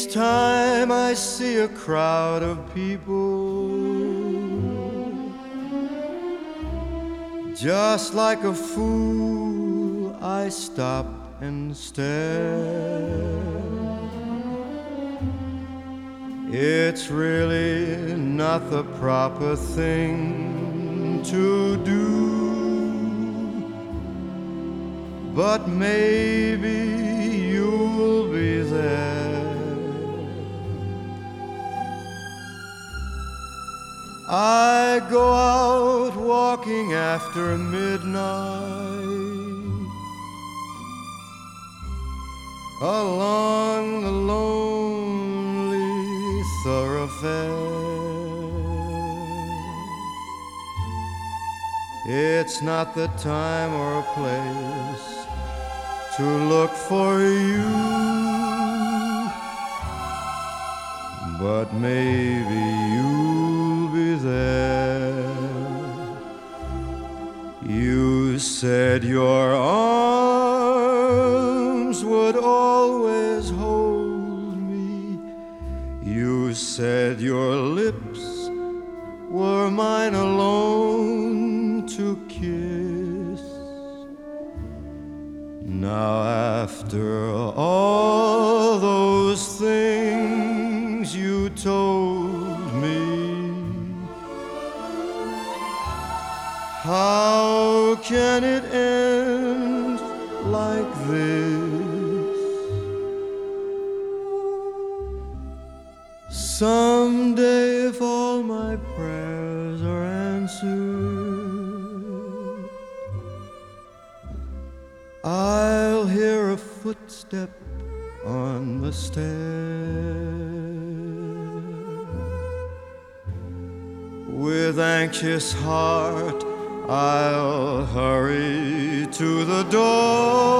Each time I see a crowd of people, just like a fool, I stop and stare. It's really not the proper thing to do, but maybe you'll be there. I go out walking after midnight along the lonely thoroughfare. It's not the time or place to look for you, but maybe you'll be there. You said your arms would always hold me. You said your lips were mine alone to kiss. Now after all those things you told me, how can it end like this? Someday, if all my prayers are answered, I'll hear a footstep on the stair. With anxious heart, I'll hurry to the door.